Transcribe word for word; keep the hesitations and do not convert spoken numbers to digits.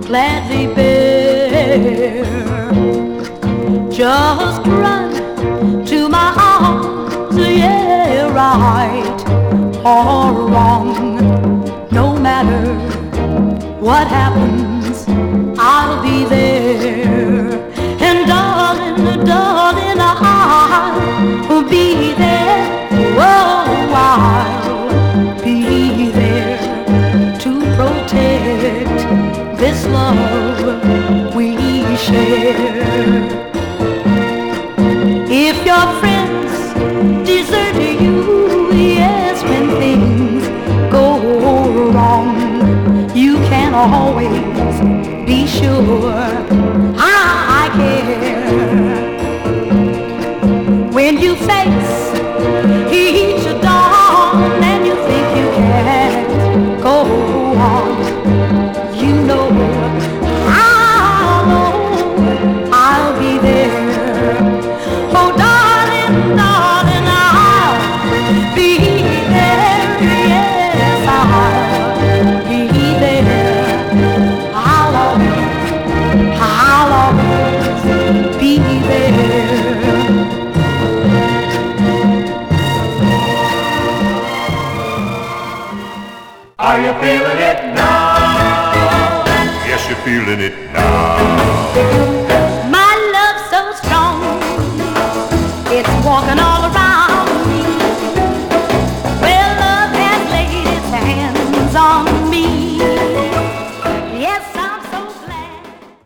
gladly bear. Just run to my arms, yeah, right or wrong. No matter what happens, I'll be there. And darling, darling, I'll be there. Oh, I'll be there to protect this love we share. If your friends desert you, yes, when things go wrong, you can always be sure I care. When you face each dawn and you think you can't go on, you know I'll know I'll be there. Oh, darling, darling, I'll be there. Yes, I'll be there. I'll always, I'll always be there. Are you feeling it now? Yes, you're feeling it now. My love's so strong, it's walking all around me. Well, love has laid its hands on me.